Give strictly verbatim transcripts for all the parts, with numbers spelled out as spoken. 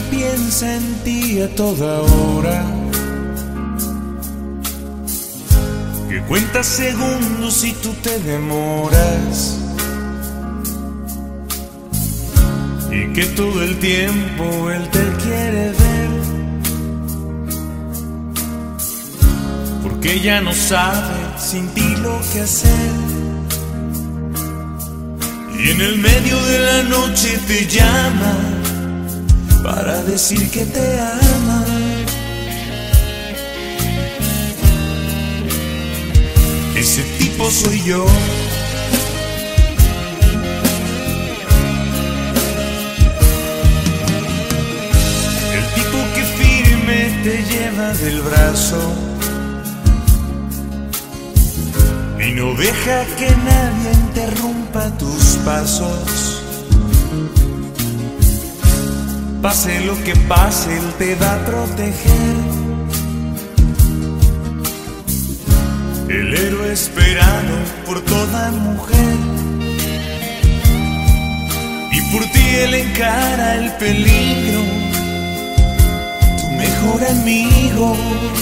piensa en ti a toda hora, que cuenta segundos y tú te demoras, y que todo el tiempo él te quiere ver, porque ya no sabe sin ti lo que hacer, y en el medio de la noche te llama para decir que te ama. Ese tipo soy yo. El tipo que firme te lleva del brazo y no deja que nadie interrumpa tus pasos. Pase lo que pase, él te va a proteger. El héroe esperado por toda mujer, y por ti él encara el peligro, tu mejor amigo.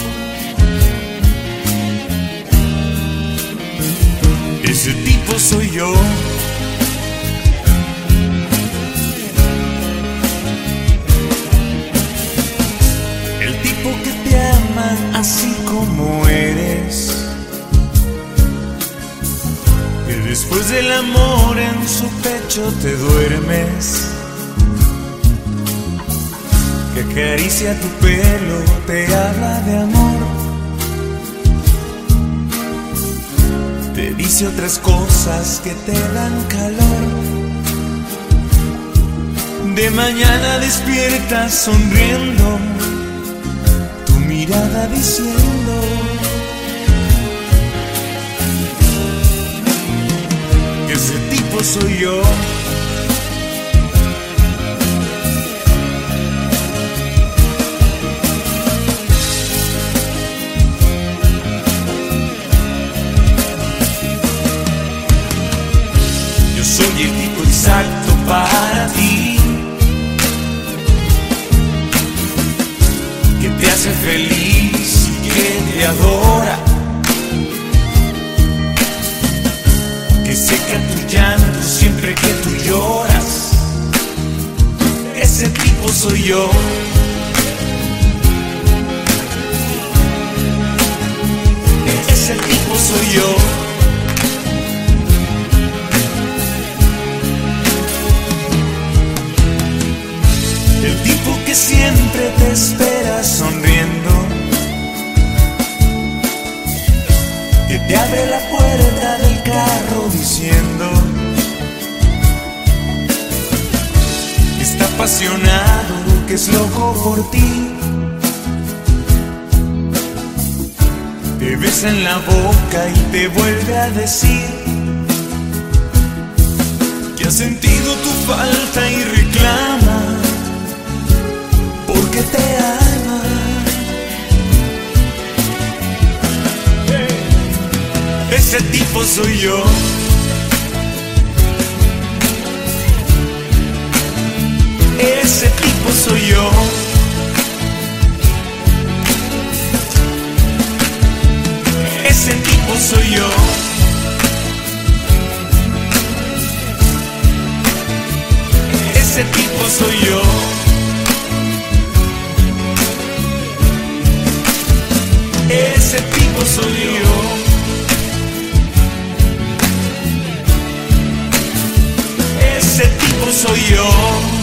Ese tipo soy yo. El tipo que te ama así como eres, que después del amor en su pecho te duermes, que acaricia tu pelo, te habla de amor, te dice otras cosas que te dan calor. De mañana despiertas sonriendo, tu mirada diciendo: que ese tipo soy yo. Soy el tipo exacto para ti, que te hace feliz y que te adora, que seca tu llanto siempre que tú lloras. Ese tipo soy yo. Ese tipo soy yo. El tipo que siempre te espera sonriendo, que te abre la puerta del carro diciendo que está apasionado, que es loco por ti. Te besa en la boca y te vuelve a decir que ha sentido tu falta y reclama porque te ama. Ese tipo soy yo. Ese tipo soy yo. Ese tipo soy yo. Ese tipo soy yo. Ese tipo soy yo. Ese tipo soy yo.